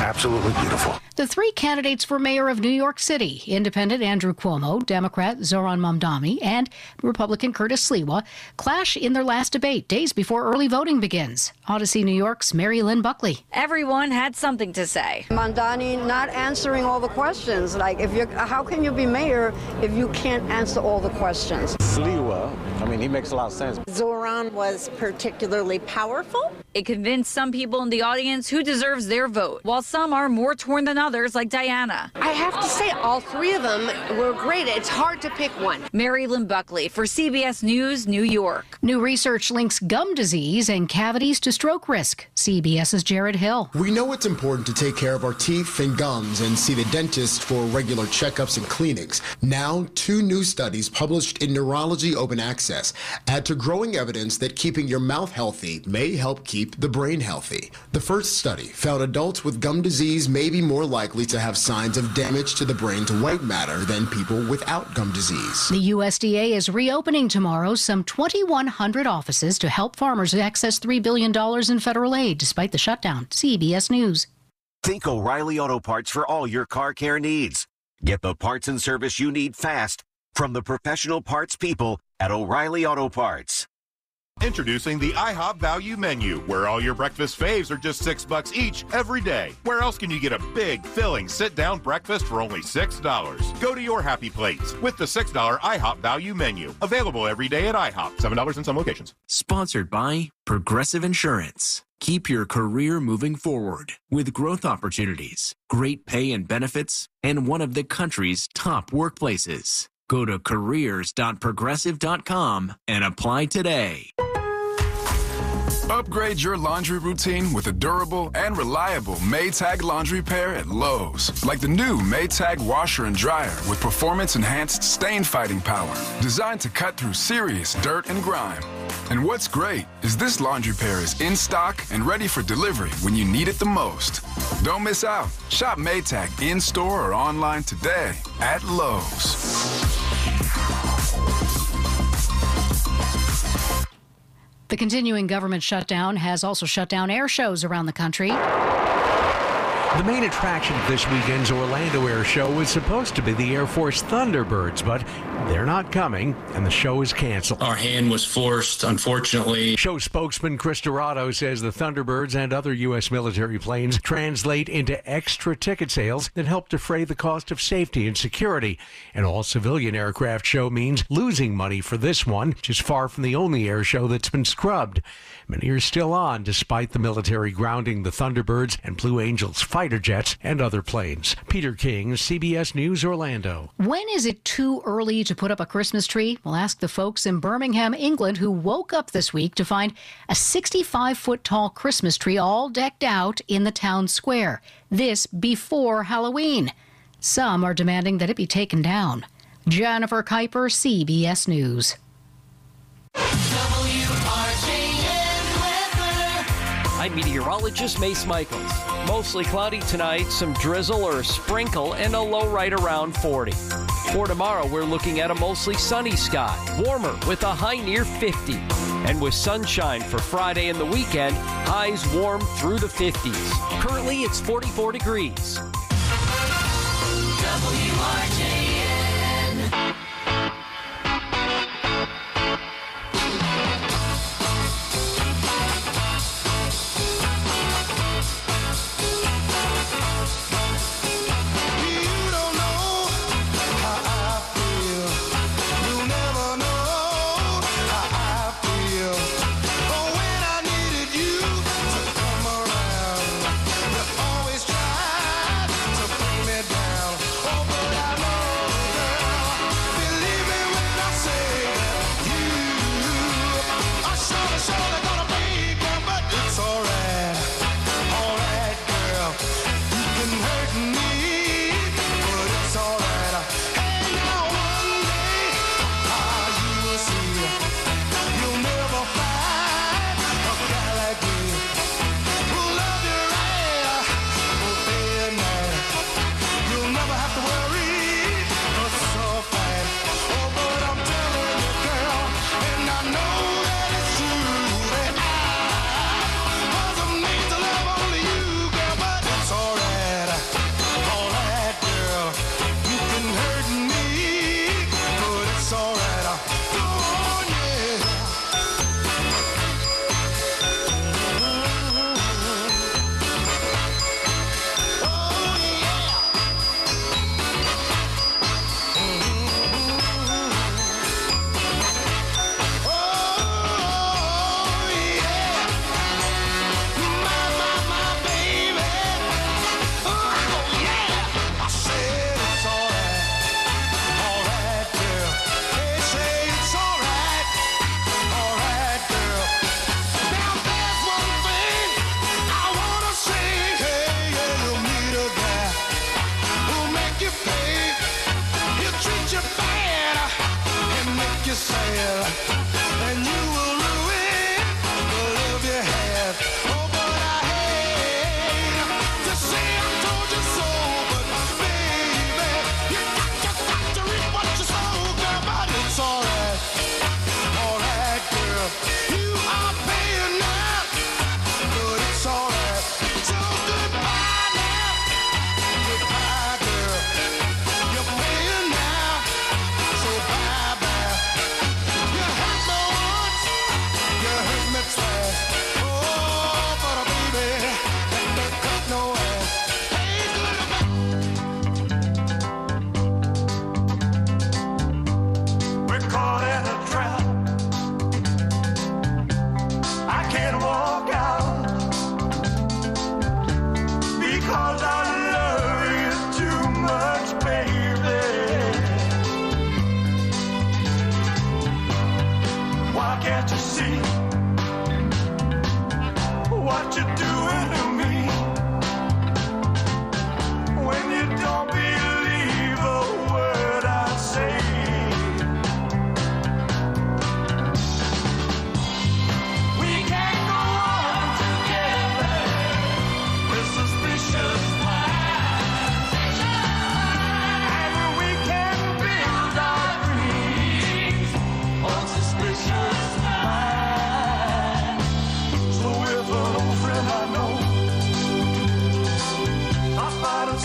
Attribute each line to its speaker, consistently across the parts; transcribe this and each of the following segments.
Speaker 1: absolutely beautiful.
Speaker 2: The three candidates for mayor of New York City, Independent Andrew Cuomo, Democrat Zoran Mamdani, and Republican Curtis Sliwa, clash in their last debate days before early voting begins. Odyssey New York's Mary Lynn Buckley.
Speaker 3: Everyone had something to say.
Speaker 4: Mamdani not answering all the questions. Like, how can you be mayor if you can't answer all the questions?
Speaker 5: Sliwa, he makes a lot of sense.
Speaker 6: Zoran was particularly powerful.
Speaker 3: It convinced some people in the audience who deserves their vote, while some are more torn than others, like Diana.
Speaker 7: I have to say, all three of them were great. It's hard to pick one.
Speaker 3: Mary Lynn Buckley for CBS News, New York.
Speaker 2: New research links gum disease and cavities to stroke risk. CBS's Jared Hill.
Speaker 8: We know it's important to take care of our teeth and gums and see the dentist for regular checkups and cleanings. Now, 2 new studies published in Neurology Open Access add to growing evidence that keeping your mouth healthy may help keep the brain healthy. The first study found adults with gum disease may be more likely to have signs of damage to the brain's white matter than people without gum disease.
Speaker 2: The USDA is reopening tomorrow some 2,100 offices to help farmers access $3 billion in federal aid despite the shutdown. CBS News.
Speaker 9: Think O'Reilly Auto Parts for all your car care needs. Get the parts and service you need fast from the professional parts people at O'Reilly Auto Parts.
Speaker 10: Introducing the IHOP Value Menu, where all your breakfast faves are just $6 each every day. Where else can you get a big, filling, sit-down breakfast for only $6? Go to your happy place with the $6 IHOP Value Menu. Available every day at IHOP. $7 in some locations.
Speaker 11: Sponsored by Progressive Insurance. Keep your career moving forward with growth opportunities, great pay and benefits, and one of the country's top workplaces. Go to careers.progressive.com and apply today.
Speaker 12: Upgrade your laundry routine with a durable and reliable Maytag laundry pair at Lowe's. Like the new Maytag washer and dryer with performance-enhanced stain-fighting power. Designed to cut through serious dirt and grime. And what's great is this laundry pair is in stock and ready for delivery when you need it the most. Don't miss out. Shop Maytag in-store or online today at Lowe's.
Speaker 2: The continuing government shutdown has also shut down air shows around the country.
Speaker 13: The main attraction of this weekend's Orlando Air Show was supposed to be the Air Force Thunderbirds, but they're not coming, and the show is canceled.
Speaker 14: Our hand was forced, unfortunately.
Speaker 13: Show spokesman Chris Dorado says the Thunderbirds and other U.S. military planes translate into extra ticket sales that help defray the cost of safety and security. An all-civilian aircraft show means losing money for this one, which is far from the only air show that's been scrubbed. Many are still on, despite the military grounding the Thunderbirds and Blue Angels fighter jets and other planes. Peter King, CBS News, Orlando.
Speaker 2: When is it too early to put up a Christmas tree? We'll ask the folks in Birmingham, England, who woke up this week to find a 65-foot-tall Christmas tree all decked out in the town square. This before Halloween. Some are demanding that it be taken down. Jennifer Kuiper, CBS News.
Speaker 15: I'm meteorologist Mace Michaels. Mostly cloudy tonight, some drizzle or a sprinkle, and a low right around 40. For tomorrow, we're looking at a mostly sunny sky, warmer with a high near 50. And with sunshine for Friday and the weekend, highs warm through the 50s. Currently, it's 44 degrees. WRJN.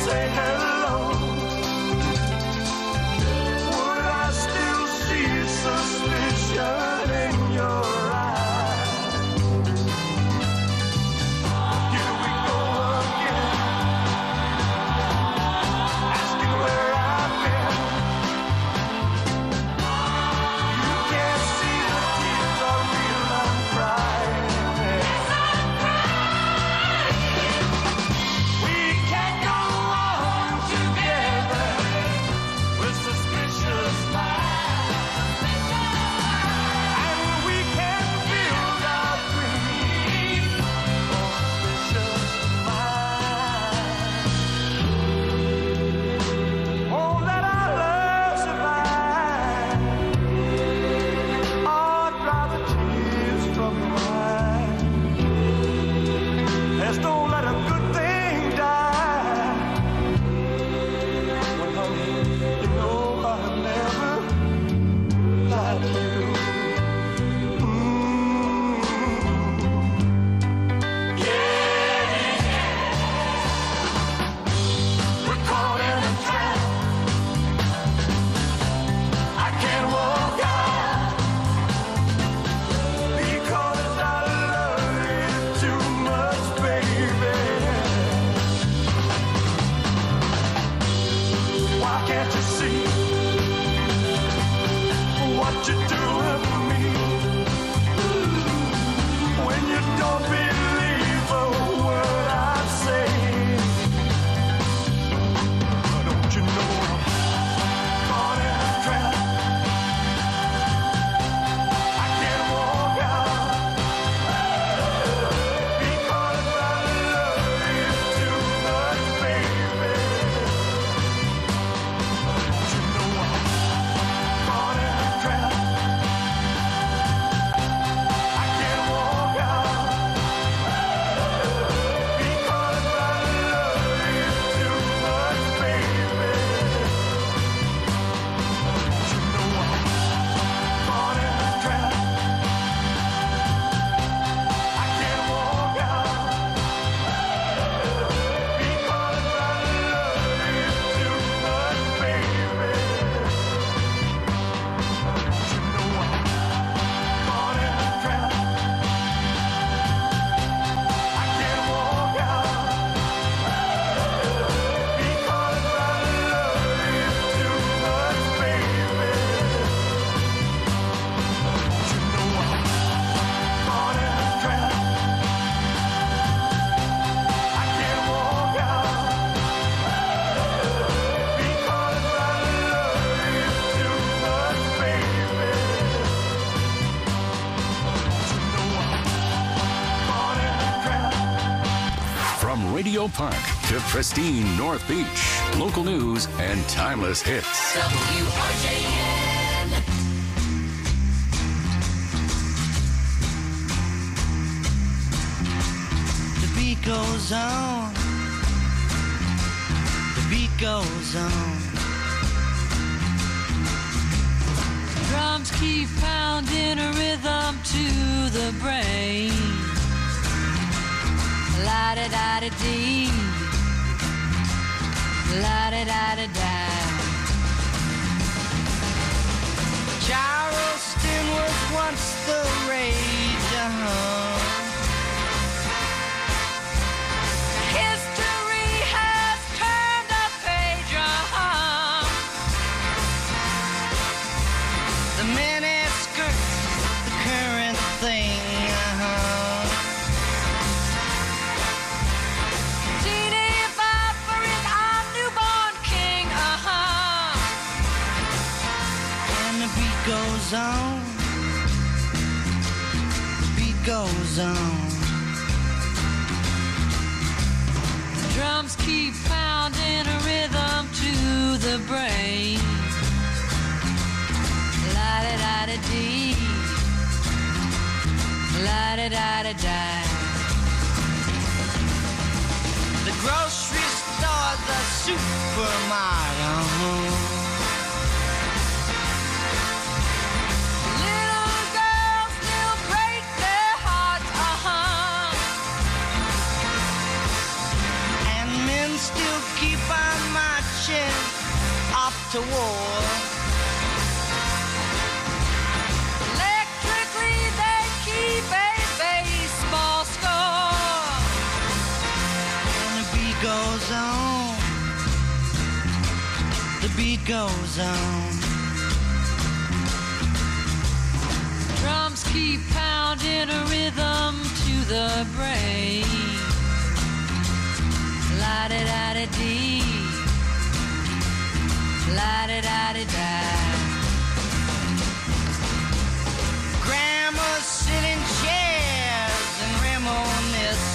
Speaker 1: say hello? Would I still see suspicion in your eyes? Here we go again, asking where I've been. You can't see the tears are real, I'm crying. We can't go on together with suspicious minds, and we can't build our dreams on suspicious minds. Oh, let our love survive. Oh, dry the tears from your eyes. Let's don't let a good thing die. Well, honey, you know I've never lied to you. We're caught in a trap. I can't walk out because I love you too much, baby. Why can't you see what you're doing for me? When you don't believe a word I say, don't you know I'm caught in a trap? I can't walk out because I love you too much, baby. Don't you know I'm caught in a trap? I can't walk out because I love you too much, baby. Don't you know I'm caught in a trap? I can't walk out because I love you too much, baby. Don't you know I'm caught in a trap? I can't walk out because I love you too much, baby. Don't you know I'm caught in a trap? I can't walk out because I love you too much, baby. Don't you know I'm caught in a trap?
Speaker 16: From Radio Park to pristine North Beach, local news and timeless hits.
Speaker 1: WRJN.
Speaker 17: The beat goes on. The beat goes on.
Speaker 18: Drums keep pounding a rhythm to the brain. La-da-da-da-dee. La-da-da-da-da.
Speaker 17: Charleston was once the rage,
Speaker 18: History has turned a page,
Speaker 17: The mini skirts, the current thing,
Speaker 18: Genie Viper is our newborn king,
Speaker 17: And the beat goes on. The beat goes on.
Speaker 18: Drums keep pounding a rhythm to the brain. La-da-da-da-dee. La-da-da-da-da.
Speaker 17: The grocery store, the supermarket.
Speaker 18: Little girls still break their hearts,
Speaker 17: And men still keep on marching off to war. Electrically they keep a baseball score. And the beat goes on. The beat goes on. Drums keep pounding a rhythm to the brain. La-di-da-di-dee, la-di-da-di-da. Grandmas sit in chairs and reminisce.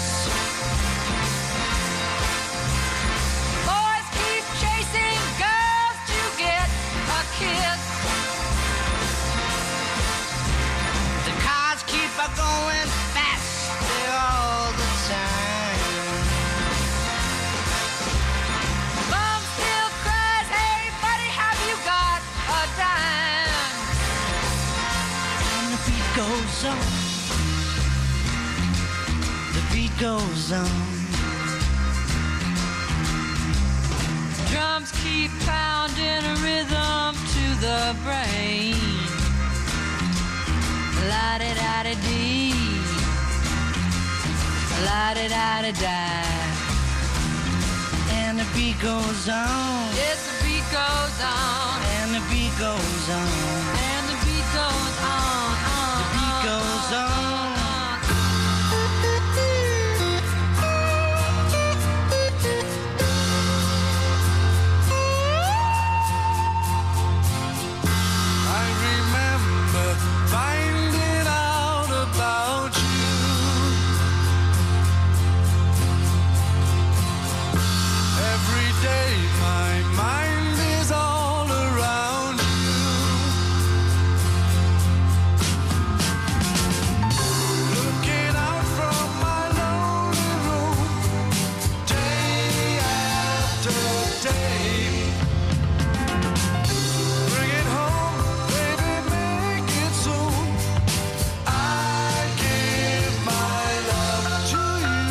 Speaker 17: Boys keep chasing girls to get a kiss. The cars keep going faster all the time. Mom still cries, hey buddy, have you got a dime? And the beat goes on. The beat goes on. Drums keep pounding a rhythm to the brain. La-di-da-di-dee, la-di-da-di-da. And the beat goes on. Yes, the beat goes on. And the beat goes on. And the beat goes on. The beat goes on. I remember finding out about you. Every day my mind is all around you. Looking out from my lonely room, day after day. Bring it home, baby, make it soon. I give my love to you.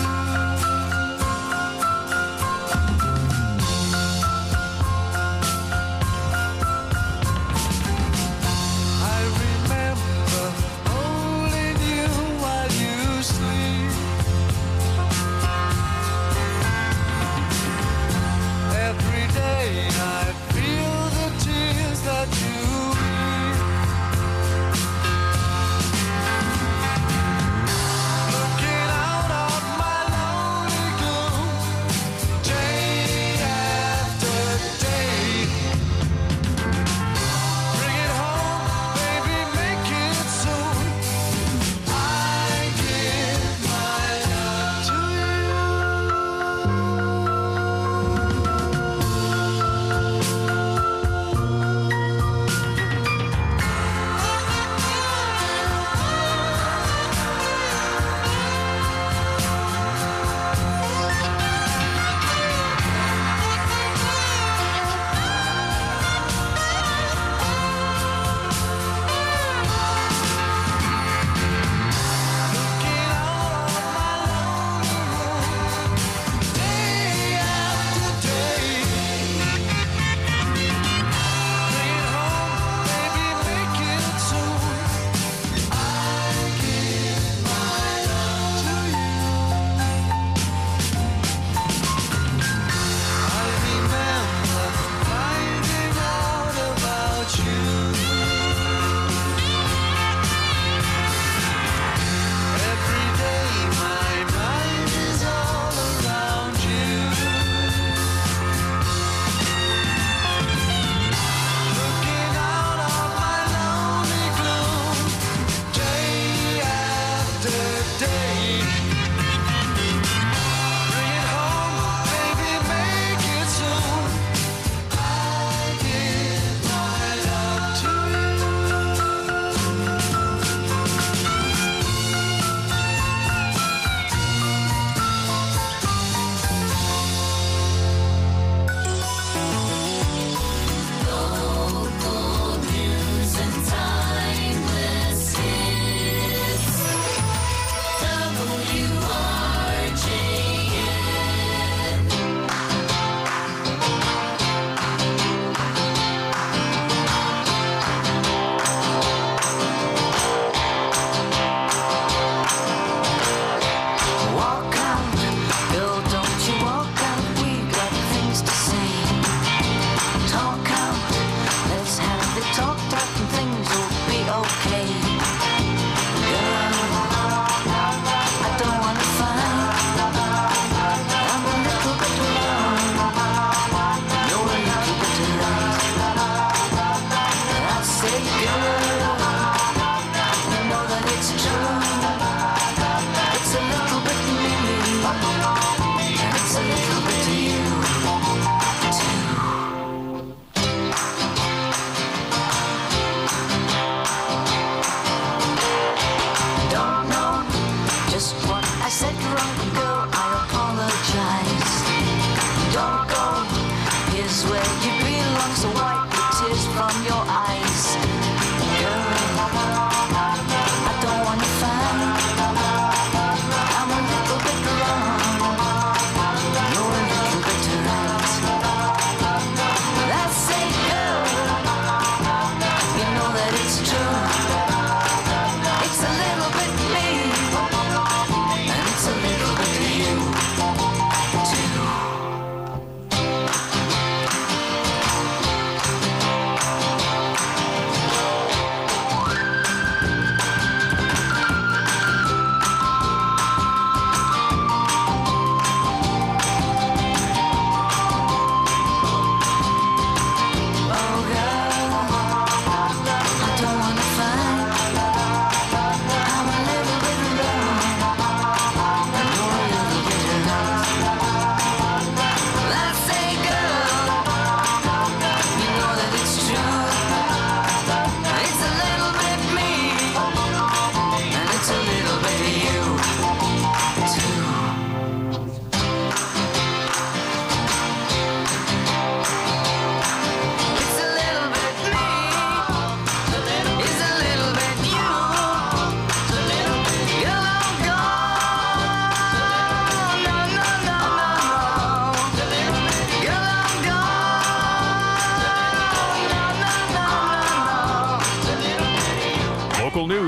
Speaker 17: I remember holding you while you sleep. Every day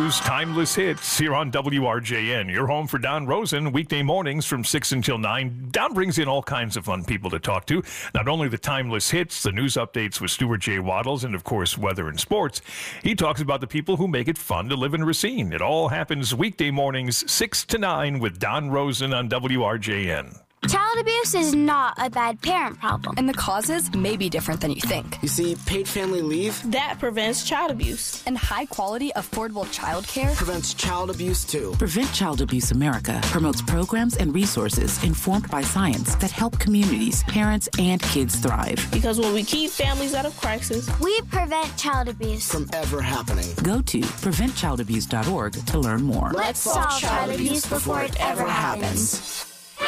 Speaker 19: news, timeless hits here on WRJN. Your home for Don Rosen, weekday mornings from 6 until 9. Don brings in all kinds of fun people to talk to. Not only the timeless hits, the news updates with Stuart J. Waddles, and of course, weather and sports. He talks about the people who make it fun to live in Racine. It all happens weekday mornings, 6 to 9 with Don Rosen on WRJN.
Speaker 20: Child abuse is not a bad parent problem.
Speaker 21: And the causes may be different than you think.
Speaker 22: You see, paid family leave
Speaker 21: that prevents child abuse. And high-quality, affordable child care
Speaker 22: prevents child abuse, too.
Speaker 23: Prevent Child Abuse America promotes programs and resources informed by science that help communities, parents, and kids thrive.
Speaker 21: Because when we keep families out of crisis,
Speaker 20: we prevent child abuse
Speaker 22: from ever happening.
Speaker 23: Go to preventchildabuse.org to learn more.
Speaker 20: Let's solve child abuse before it ever happens.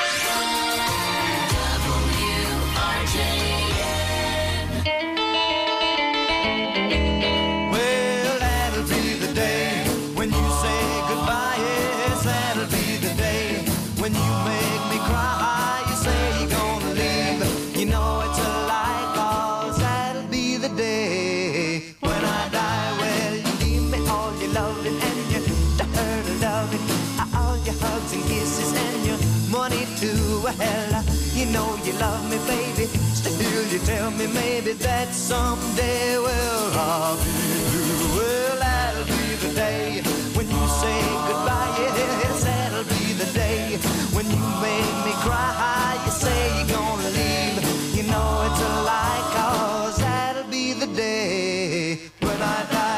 Speaker 1: Well, that'll be the day when you say goodbye. Yes, that'll be the day when you make me cry. You say you're gonna leave, you know it's a lie, 'cause that'll be the day when I die. Well, you leave me all your loving and your dirty loving, all your hugs and kisses and your money too. Well, you know you love me, baby. Still you tell me maybe that someday, well, I'll be blue. Well, that'll be the day when you say goodbye. Yes, that'll be the day when you make me cry. You say you're gonna leave, you know it's a lie, 'cause that'll be the day when I die.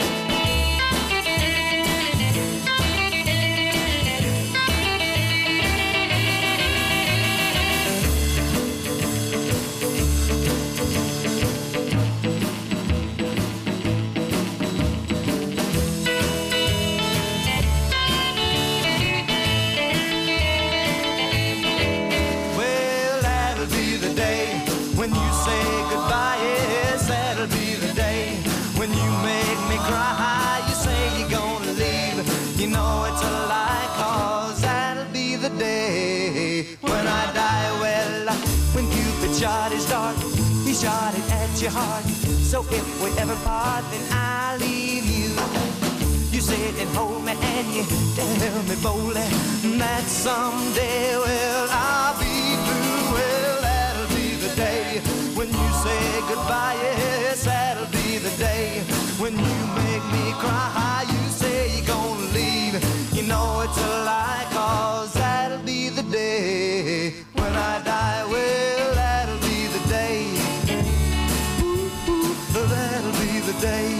Speaker 1: When you say goodbye, yes, that'll be the day when you make me cry. You say you're gonna leave, you know it's a lie, 'cause that'll be the day when I die. Well, when Cupid shot his dart, he shot it at your heart. So if we ever part, then I'll leave you. You sit and hold me and you tell me boldly that someday, well, I'll be blue. Well, that'll be the day when you say goodbye. Yes, that'll be the day when you make me cry. You say you're gonna leave, you know it's a lie, 'cause that'll be the day when I die. Well, that'll be the day. Ooh, ooh, that'll be the day.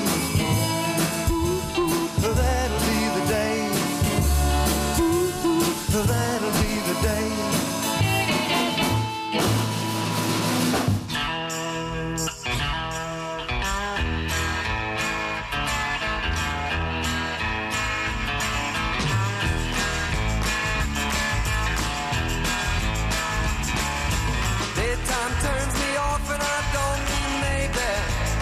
Speaker 1: That'll be the day. Ooh, that'll be the day. Daytime turns me off and I don't need maybe.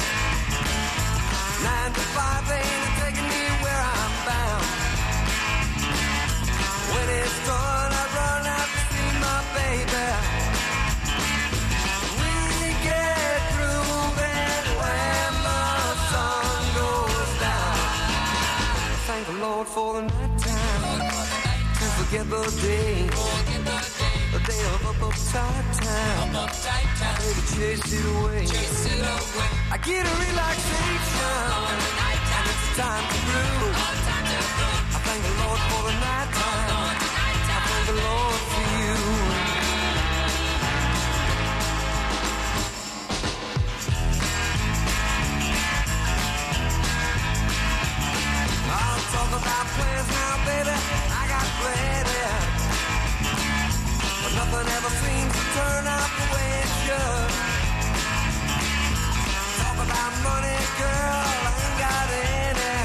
Speaker 1: 9 to 5 ain't taking me where I'm bound. When it's done, I run out to see my baby. We get through then when the sun goes down. Thank the Lord for the night time. Can't forget the day. The day of uptight time. Baby, chase it away. I get a relaxation. And it's time to brew. I thank the Lord for the night time. I thank the Lord for you. I'll talk about plans now, baby. I got plenty. But nothing ever seems to turn out the way it should. Talk about money, girl, I ain't got any.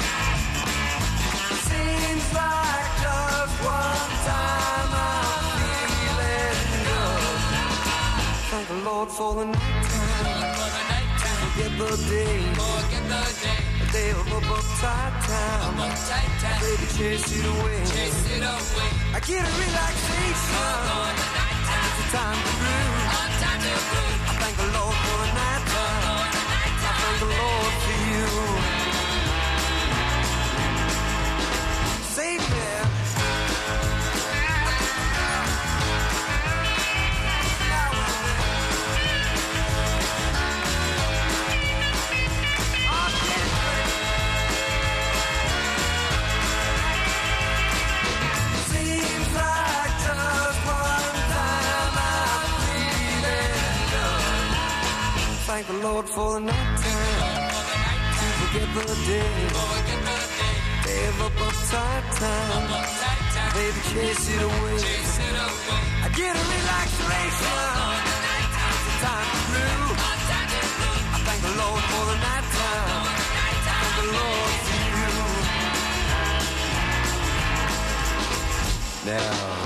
Speaker 1: Seems like just one time I'm feeling good. Thank the Lord for the night time. Forget the day. The day of uptight time. Baby, chase it away. I get a relaxation. It's a time to brew. I thank the Lord for the night time. I thank the Lord for you. thank the Lord for the night time. To forget the day. Gave up uptight time. Baby, chase it away. I get a relaxation. It's the time to blue. I thank the Lord for the night time. Thank the Lord for you. Now.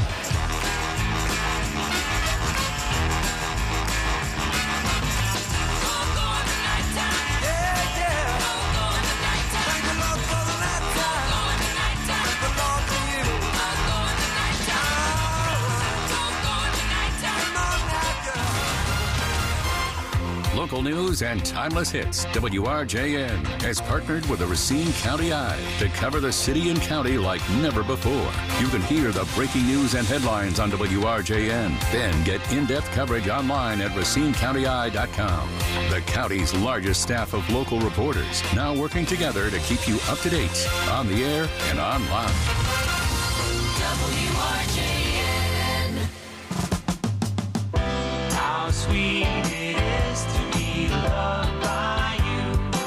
Speaker 16: Local news and timeless hits. WRJN has partnered with the Racine County Eye to cover the city and county like never before. You can hear the breaking news and headlines on WRJN. Then get in-depth coverage online at RacineCountyEye.com. The county's largest staff of local reporters now working together to keep you up to date on the air and online.
Speaker 1: WRJN. How sweet it is to be loved by you.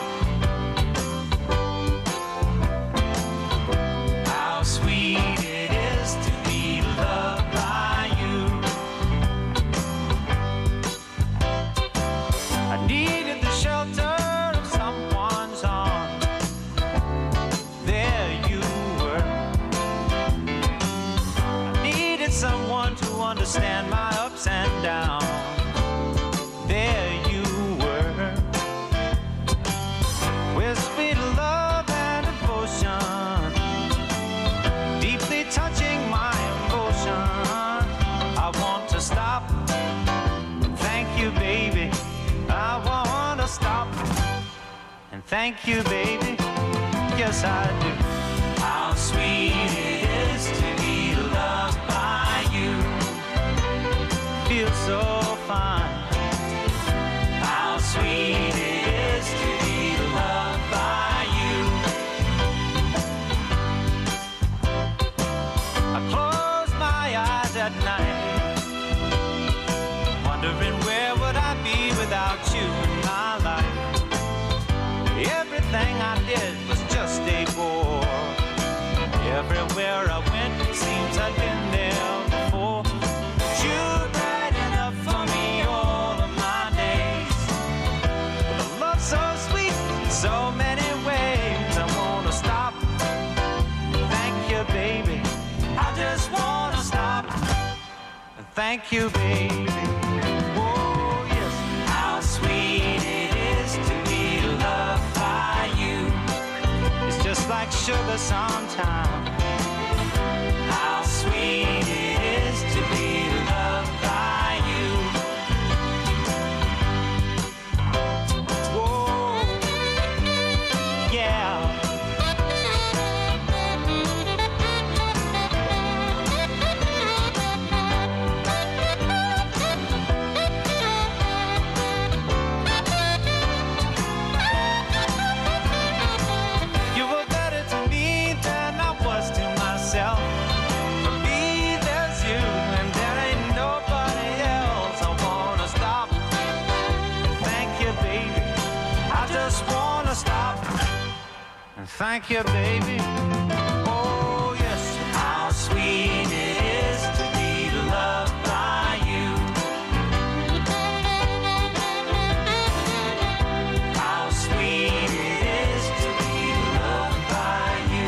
Speaker 1: How sweet it is to be loved by you. I needed the shelter of someone's arms. There you were. I needed someone to understand my ups and downs. There you were, with sweet love and devotion, deeply touching my emotion. I want to stop and thank you, baby. I want to stop and thank you, baby. Yes, I do. How sweet it is to be loved by you. Feels so fine. How sweet it is to be loved by you. I close my eyes at night, wondering where would I be without you in my life. Everything I did was just a bore. Everywhere I went, it seems I'd been there before. You're bright enough for me all of my days. With a love so sweet in so many ways. I wanna stop. Thank you, baby. I just wanna stop. Thank you, baby. Oh, yes. How sweet it is to be loved by you. It's just like sugar sometimes. How sweet it is to be loved by you. Whoa, yeah. You were better to me than I was to myself. For me, there's you, and there ain't nobody else. I wanna stop. Thank you, baby. I just wanna stop. And thank you, baby. Oh, yes. How sweet it is to be loved by you. How sweet it is to be loved by you.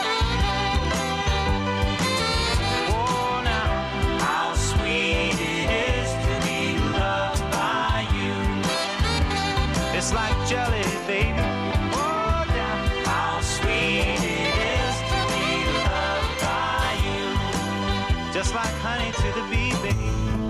Speaker 1: Oh, now, how sweet it is to be loved by you. It's like jelly, baby. Oh, yeah. How sweet it is to be loved by you. Just like honey to the bee, baby.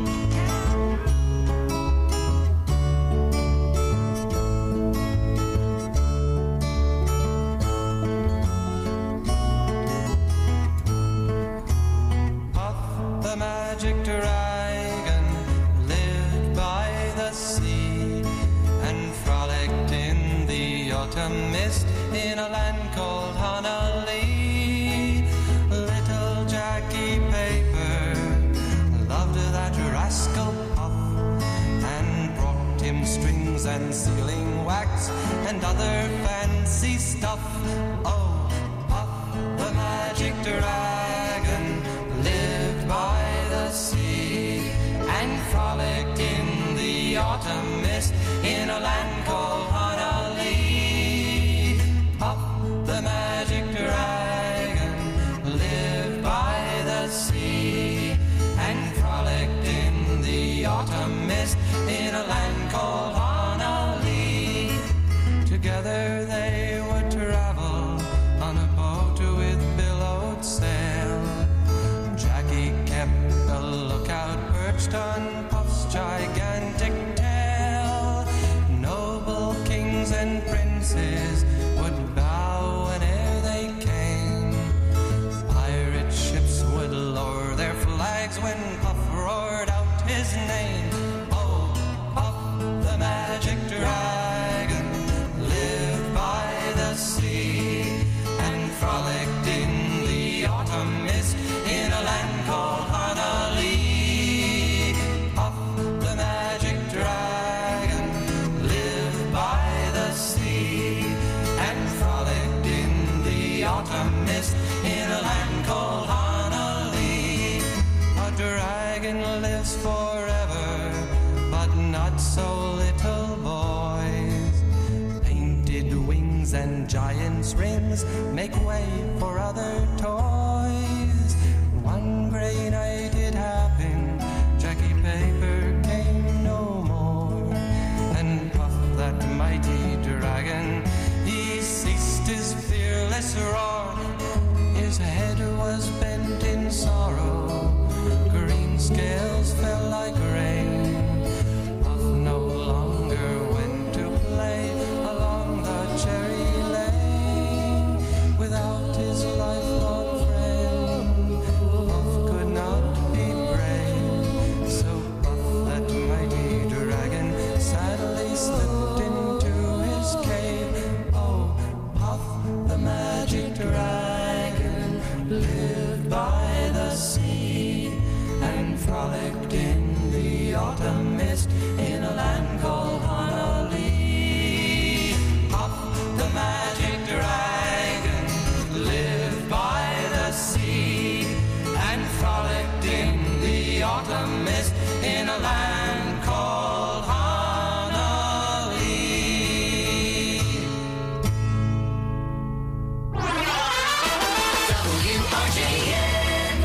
Speaker 4: Puff the magic dragon lived by the sea and frolicked in the autumn mist in a land called Honolulu. Little Jackie Paper loved that rascal Puff and brought him strings wings and sealing wax and other fancy stuff. Oh, Puff the magic dragon lived by the sea and frolicked in the autumn mist in a land called Honolulu. Puff the magic dragon lived by the sea and frolicked in the autumn mist in a land called Honolulu. Together they would travel on a boat with billowed sail. Jackie kept a lookout perched on Puff's gigantic tail. Noble kings and princes would bow whene'er they came. Pirate ships would lower their flags when Puff roared out his name. Oh, Puff the magic dragon lived by the sea and frolicked in the autumn mist in a land called Honolulu. Puff the magic dragon lived by the sea and frolicked in the autumn mist in a land called Honolulu. A dragon lives forever, but not so little boys. Painted wings and giant's rims make way for other toys. One gray night it happened, Jackie Paper came no more. And Puff, that mighty dragon, he ceased his fearless roar. His head was bent in sorrow, green scales fell like rain. Puff no longer went to play along the cherry lane. Without his lifelong friend, Puff could not be brave. So Puff, that mighty dragon, sadly slipped into his cave. Oh, Puff the magic dragon lived by the sea and frolicked in the autumn mist in a land called Honolulu. Puff the magic dragon lived by the sea and frolicked in the autumn mist in a land called Honolulu. WRJN.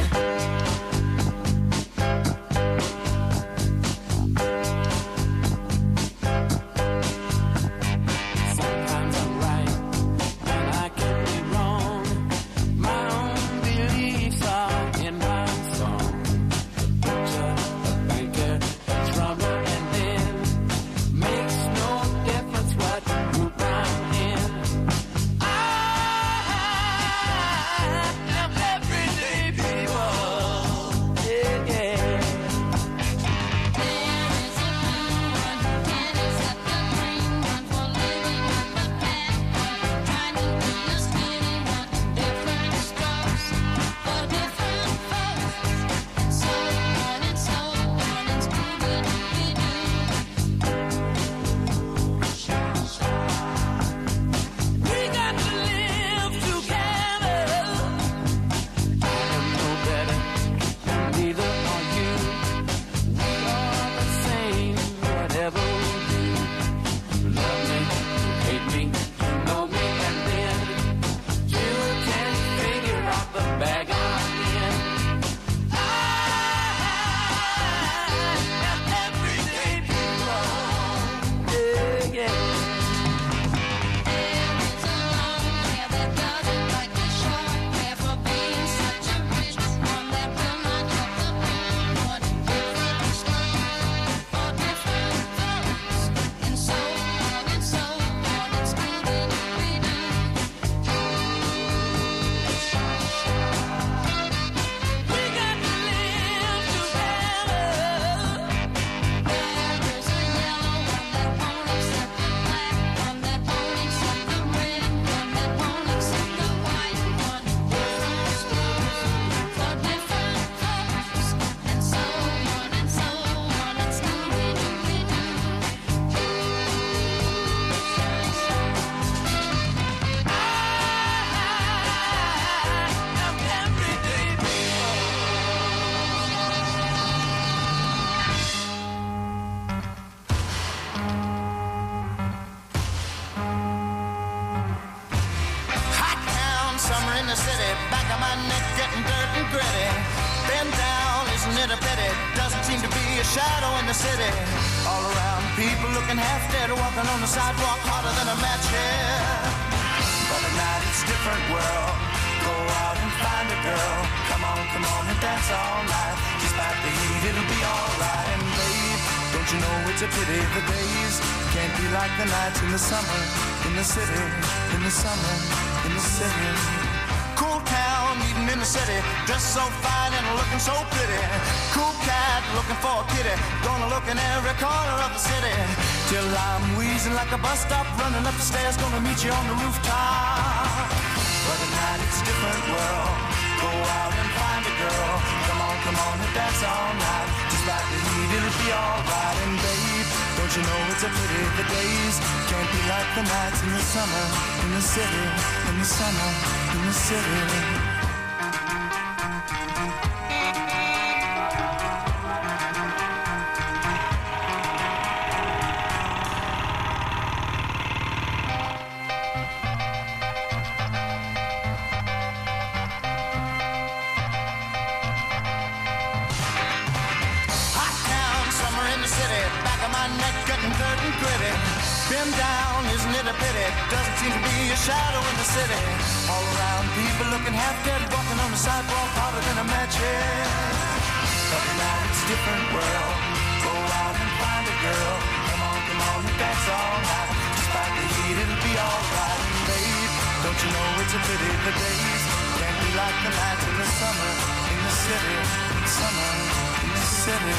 Speaker 1: getting dirt and gritty. Been down, isn't it a pity? Doesn't seem to be a shadow in the city. All around, people looking half dead, walking on the sidewalk harder than a match here. But at night it's a different world. Go out and find a girl. Come on and dance all night. Despite the heat, it'll be alright. And babe, don't you know it's a pity the days can't be like the nights in the summer, in the city, in the summer, in the city. Cool town, meeting in the city, dressed so fine and looking so pretty. Cool cat, looking for a kitty, gonna look in every corner of the city. Till I'm wheezing like a bus stop, running up the stairs, gonna meet you on the rooftop. But at night it's a different world. Go out and find a girl. Come on and dance all night. Despite the heat, it'll be alright. And babe, don't you know it's a pity the days can't be like the nights in the summer, in the city, in the summer, in the city. Been down, isn't it a pity? Doesn't seem to be a shadow in the city. All around, people looking half dead, walking on the sidewalk harder than a match head. But now it's a different world. Go out and find a girl. Come on and dance all night. Despite the heat, it'll be alright. And babe, don't you know it's a pity the days can't be like the nights in the summer, in the city, summer, in the city.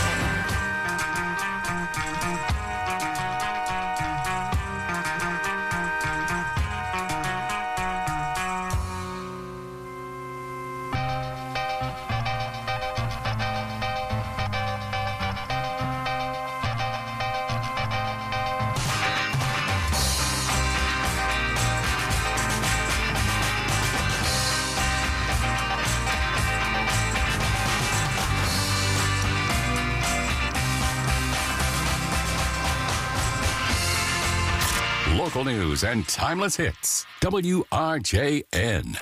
Speaker 16: Local news and timeless hits. WRJN.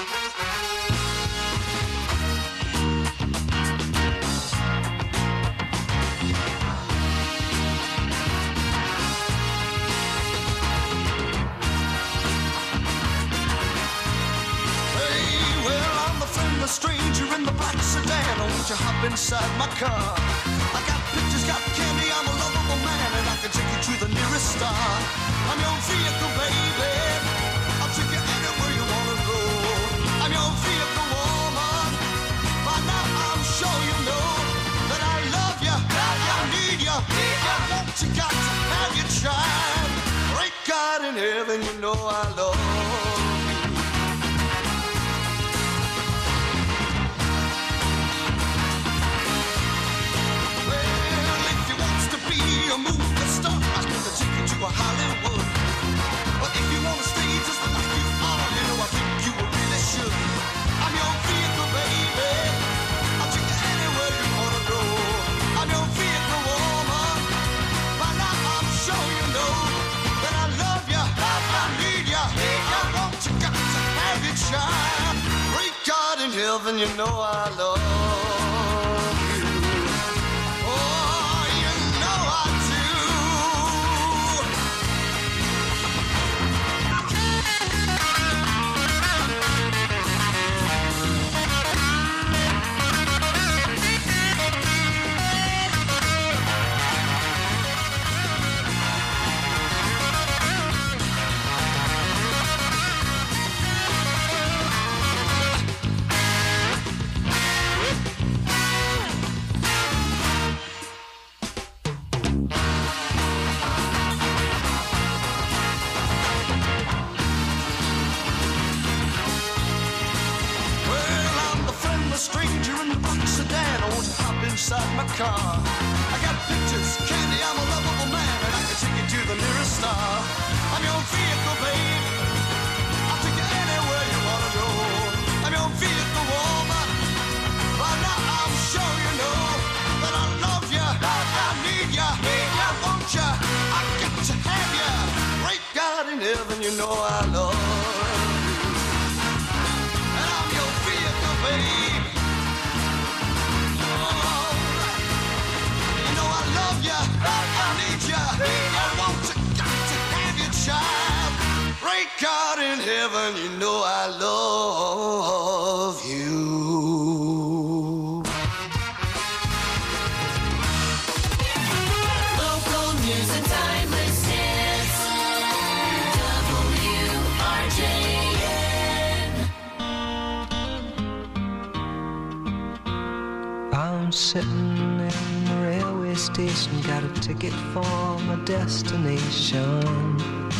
Speaker 1: Stranger in the black sedan, won't you hop inside my car? I got pictures, got candy, I'm a lovable man, and I can take you to the nearest star. I'm your vehicle, baby. I'll take you anywhere you wanna go. I'm your vehicle, woman. By now I'm sure you know that I love you, I need you, I want you, got to have you tried. Great God in heaven, you know I love you. A movie star, I can take you to a Hollywood. But if you wanna stay just like you are, you know I think you really should. I'm your vehicle, baby. I'll take you anywhere you wanna go. I'm your vehicle, woman. By now I'm sure you know that I love you, I need you, I want you, got to have you child. Great God in heaven, you know I love you. Inside my car, I got pictures, candy, I'm a lovable man, and I can take you to the nearest star. I'm your vehicle, babe. I'll take you anywhere you wanna go. I'm your vehicle, woman. By now I'm sure you know that I love you, I need you, I want you, I got to have you. Great God in heaven, you know I love you. And I'm your vehicle, babe.
Speaker 4: God in heaven, you know I love you.
Speaker 1: Local news and timeless hits. WRJN.
Speaker 5: I'm sitting in the railway station, got a ticket for my destination.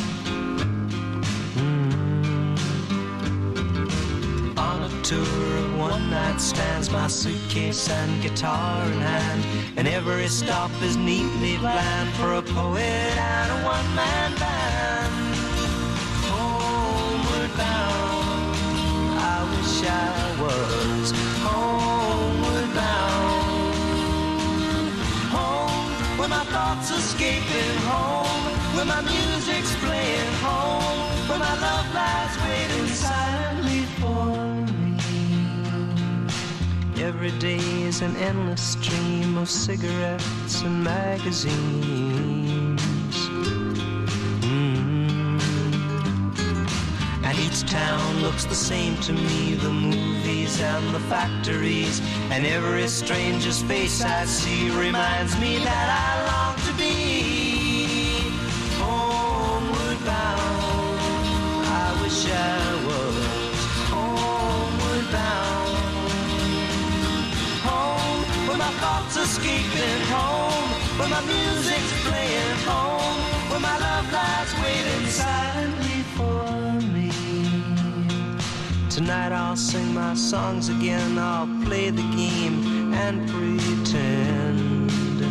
Speaker 5: On a tour of one-night stands, my suitcase and guitar in hand, and every stop is neatly planned for a poet and a one-man band. Homeward bound, I wish I was homeward bound. Home, where my thoughts escaping, home, where my music's playing, home, where my love lies waiting silently for me. Every day is an endless stream of cigarettes and magazines. And each town looks the same to me, the movies and the factories, and every stranger's face I see reminds me that I long to be homeward bound. I wish I was homeward bound. Home, where my thoughts escaping, home, where my music's playing, home, where my love lies waiting silently for me. Tonight I'll sing my songs again, I'll play the game and pretend.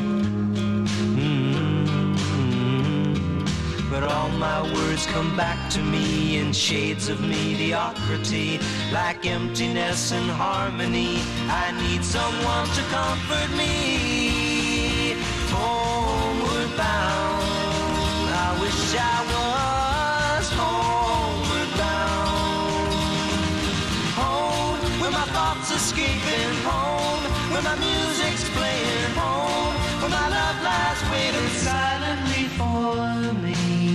Speaker 5: But all my words come back to me in shades of mediocrity, like emptiness and harmony. I need someone to comfort me. Homeward bound, I wish I was homeward bound. Home, where my thoughts escaping, home, where my music's playing, home, where my love lies waiting silently for me.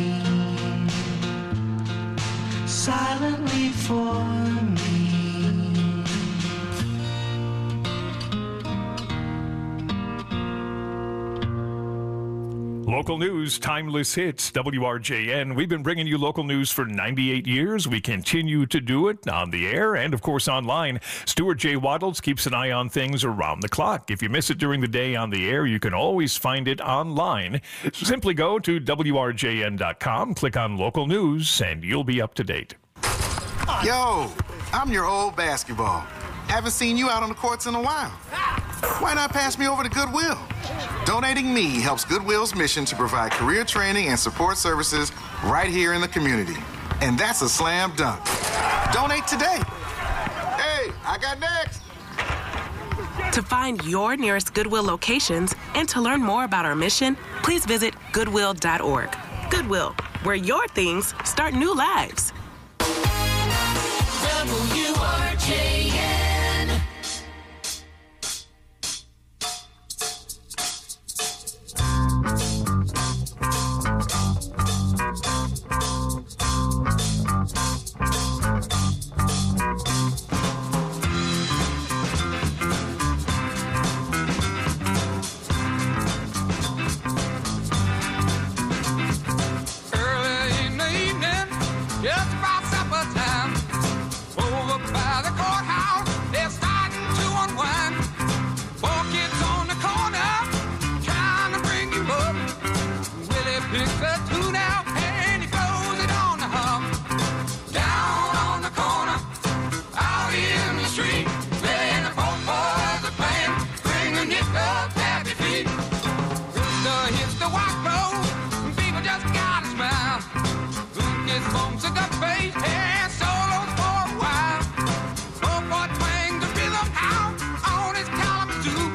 Speaker 5: Silently for me.
Speaker 19: Local news, timeless hits, WRJN. We've been bringing you local news for 98 years. We continue to do it on the air and, of course, online. Stuart J. Waddles keeps an eye on things around the clock. If you miss it during the day on the air, you can always find it online. Simply go to WRJN.com, click on local news, and you'll be up to date.
Speaker 6: Yo, I'm your old basketball. Haven't seen you out on the courts in a while. Why not pass me over to Goodwill? Donating me helps Goodwill's mission to provide career training and support services right here in the community. And that's a slam dunk. Donate today. Hey, I got next.
Speaker 7: To find your nearest Goodwill locations and to learn more about our mission, please visit goodwill.org. Goodwill, where your things start new lives.
Speaker 1: WRJN.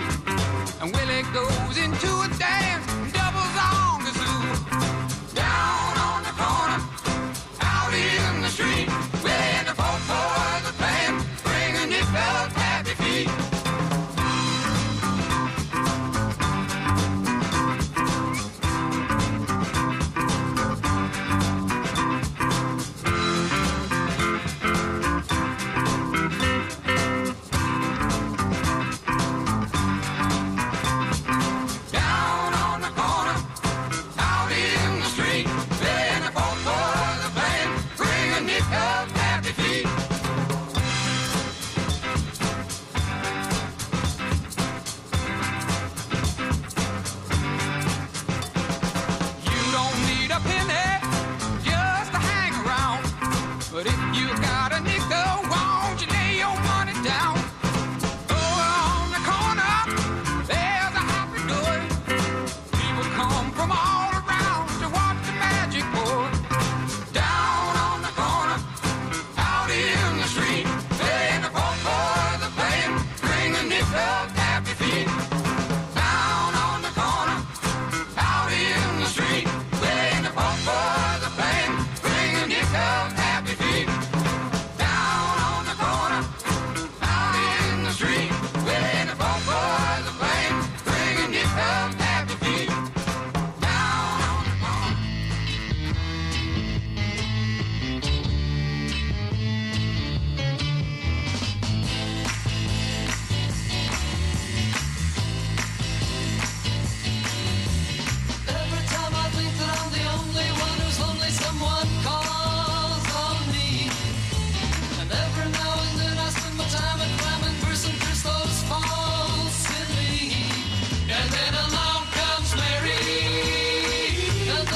Speaker 18: Goes into a dance, doubles on the zoo. Down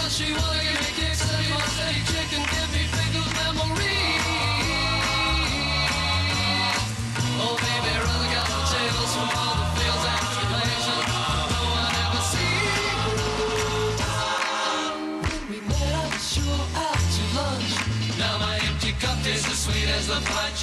Speaker 4: does she wanna give me kicks? Steady my steady chicken, give me big good memories. Oh baby, run the got the tables from all the fields and tribulations no one ever sees. When we met I was sure out to lunch. Now my empty cup tastes as sweet as the punch.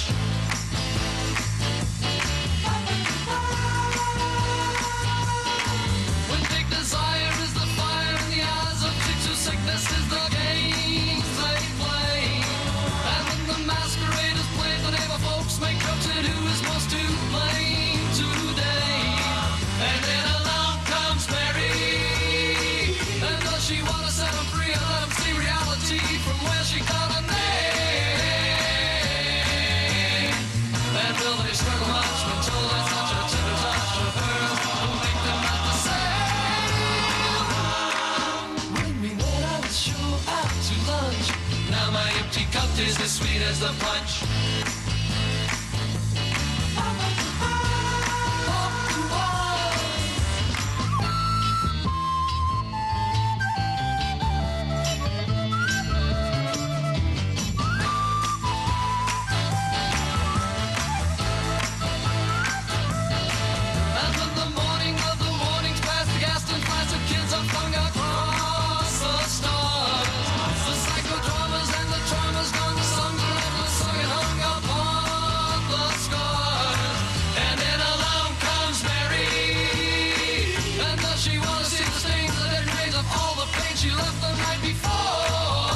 Speaker 4: When big desire is the fire in the eyes of chicks whose sickness is the games they play. And when the masquerade is played, the neighbor folks make jokes at who is most to blame today. And then along comes Mary. And does she want to set him free and let him see reality from where she got a name? And will they struggle much when told that such a tender touch of hers will make them not the same? When we met I was sure out to lunch. Now my empty cup tastes as sweet as the punch. And when the morning of the mornings past the Gaston flats of kids are flung across the stars, the psychodramas and the traumas gone, the songs are ever sung and hung upon the scars. And then along comes Mary. And does she want to see the stains, the dead remains of all the pain she left the night before?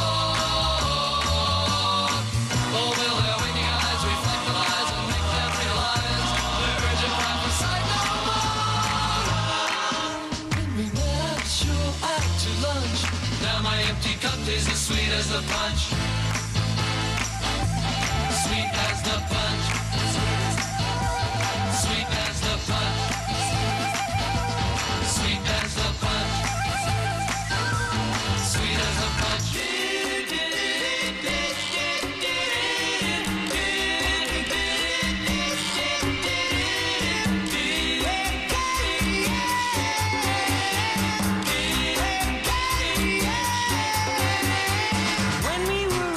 Speaker 4: Oh, will their waking eyes reflect the lies and make them realize the urgent prophesied no more? When we met I was sure out to lunch. Now my empty cup tastes as sweet as the punch. Sweet as the punch. Sweet as the punch. Sweet as the punch. Sweet as the punch.
Speaker 17: When we were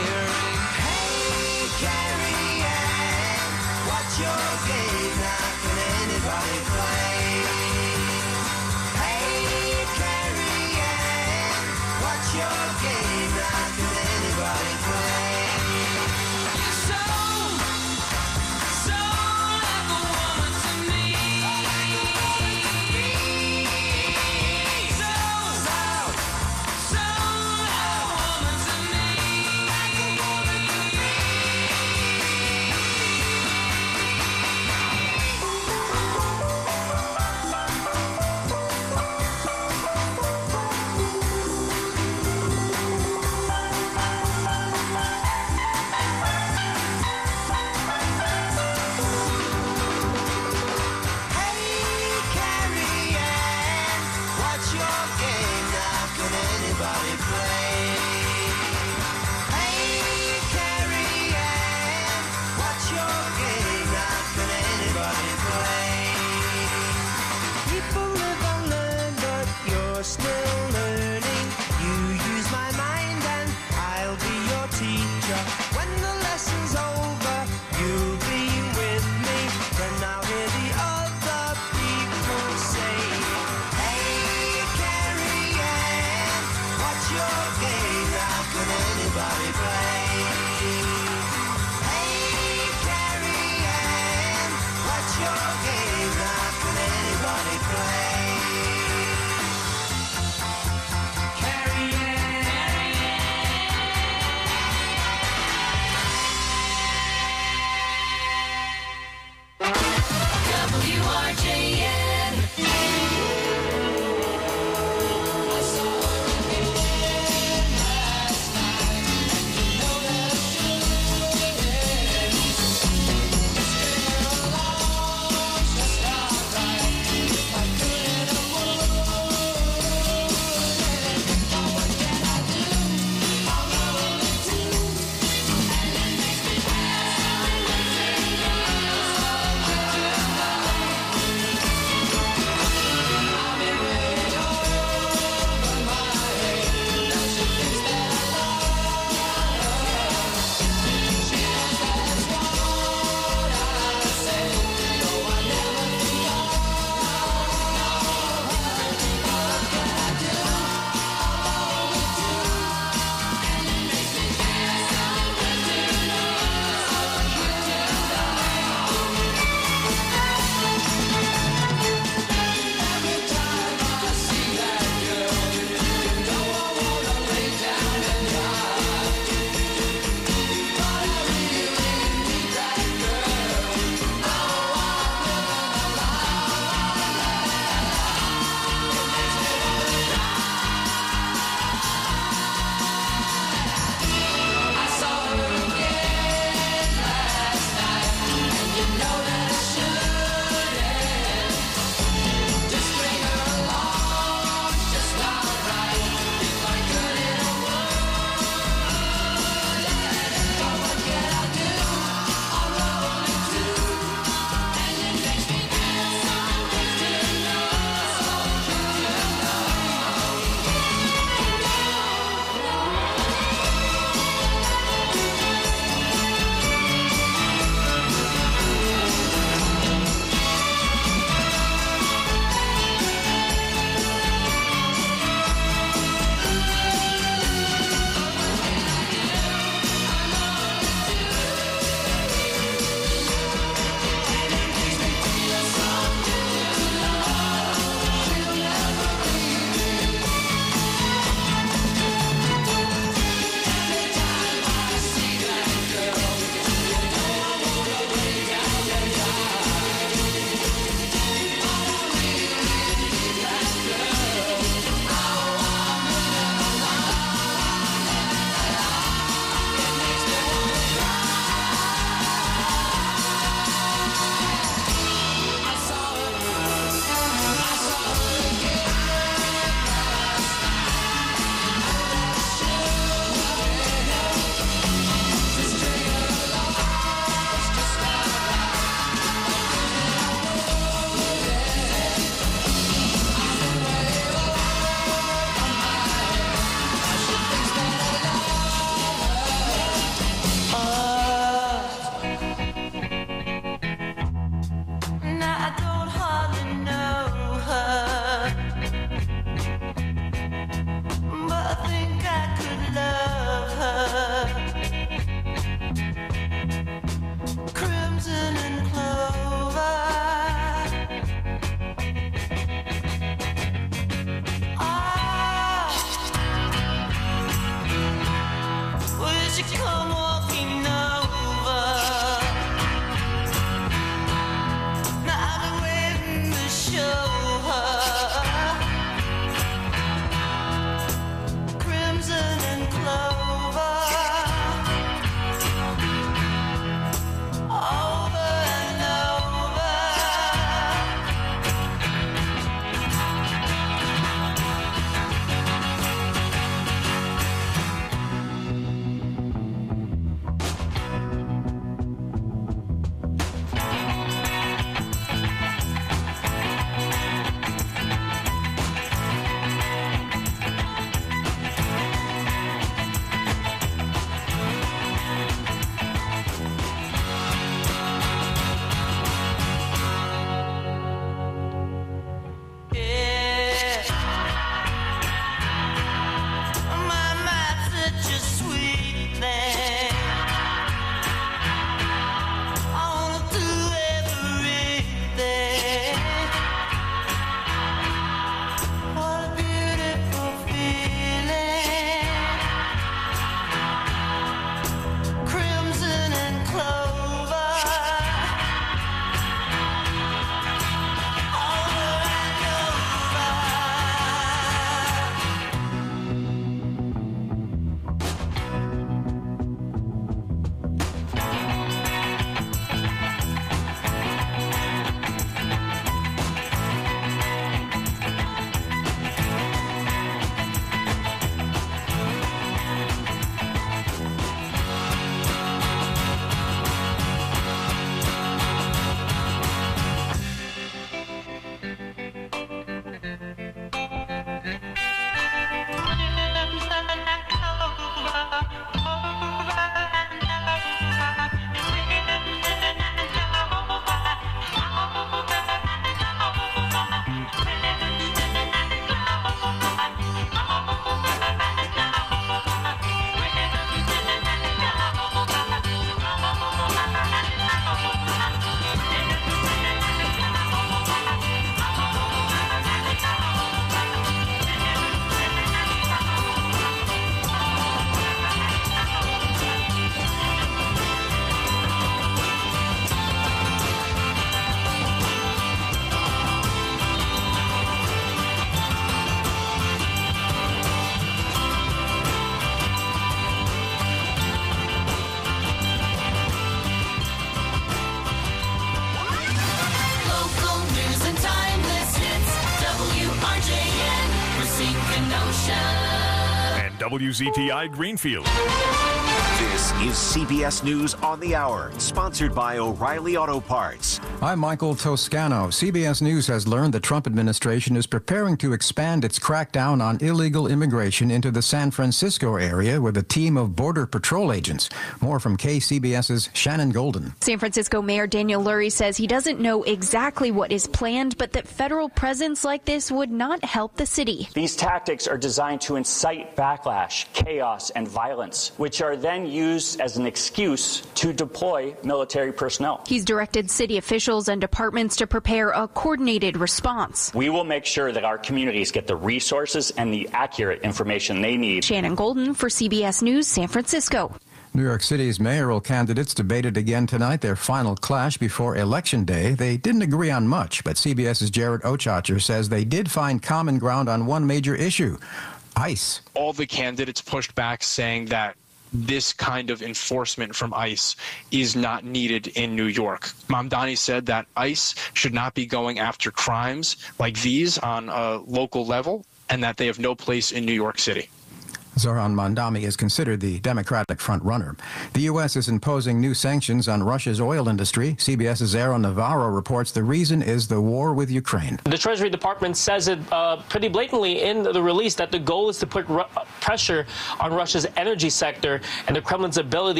Speaker 19: And WZTI Greenfield.
Speaker 3: This is CBS News on the Hour, sponsored by O'Reilly Auto Parts.
Speaker 8: I'm Michael Toscano. CBS News has learned the Trump administration is preparing to expand its crackdown on illegal immigration into the San Francisco area with a team of Border Patrol agents. More from KCBS's Shannon Golden.
Speaker 9: San Francisco Mayor Daniel Lurie says he doesn't know exactly what is planned, but that federal presence like this would not help the city.
Speaker 24: These tactics are designed to incite backlash, chaos, and violence, which are then used as an excuse to deploy military personnel.
Speaker 9: He's directed city officials and departments to prepare a coordinated response.
Speaker 24: We will make sure that our communities get the resources and the accurate information they need.
Speaker 9: Shannon Golden for CBS News, San Francisco.
Speaker 8: New York City's mayoral candidates debated again tonight their final clash before Election Day. They didn't agree on much, but CBS's Jared Ochacher says they did find common ground on one major issue: ICE.
Speaker 25: All the candidates pushed back, saying that this kind of enforcement from ICE is not needed in New York. Mamdani said that ICE should not be going after crimes like these on a local level and that they have no place in New York City.
Speaker 8: Zohran Mamdani is considered the Democratic frontrunner. The U.S. is imposing new sanctions on Russia's oil industry. CBS's Aaron Navarro reports the reason is the war with Ukraine.
Speaker 26: The Treasury Department says it pretty blatantly in the release that the goal is to put pressure on Russia's energy sector and the Kremlin's ability